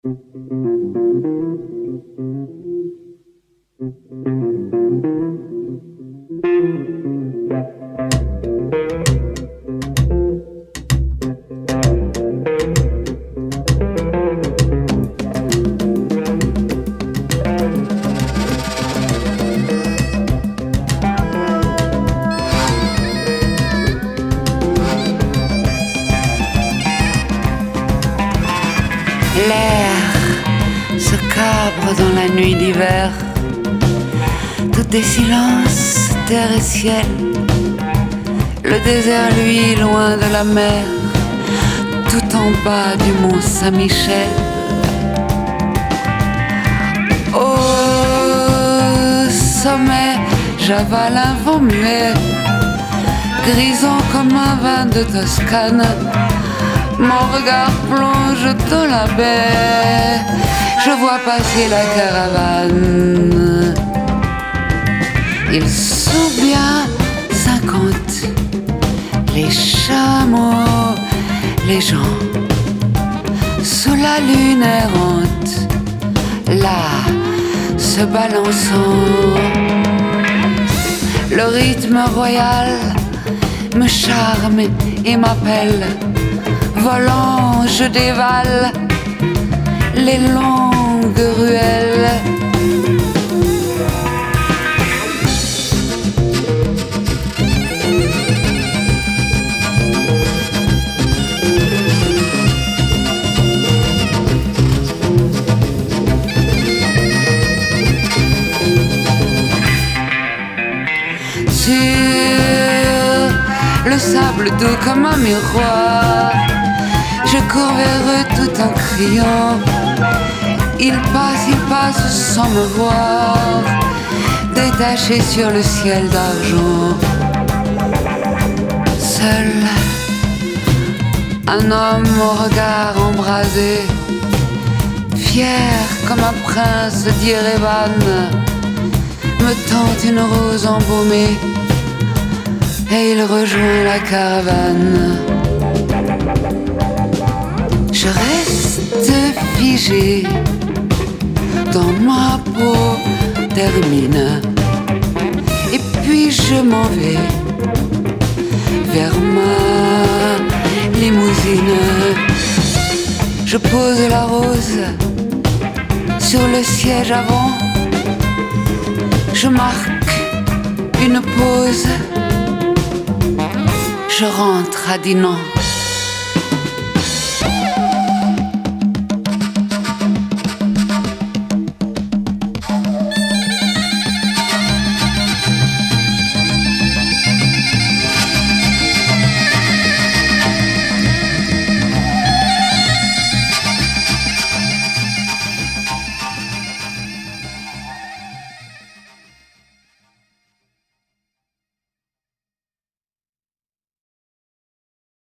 L'air se cabre dans la nuit d'hiver. Tout est silence, terre et ciel. Le désert, lui, loin de la mer. Tout en bas du mont Saint-Michel. Au sommet, j'avale un vent muet, grisant comme un vin de Toscane. Mon regard plonge dans la baie. Je vois passer la caravane. Ils sont bien 50. Les chameaux, les gens, sous la lune errante, là, se balançant. Le rythme royal me charme et m'appelle. Volant, je dévale les longues ruelles. Sur le sable doux comme un miroir, je cours vers eux tout en criant. Ils passent sans me voir, détachés sur le ciel d'argent. Seul, un homme au regard embrasé, fier comme un prince d'Yerevan, me tente une rose embaumée et il rejoint la caravane. Je reste figé dans ma peau d'hermine. Et puis je m'en vais vers ma limousine. Je pose la rose sur le siège avant. Je marque une pause. Je rentre à Dinan.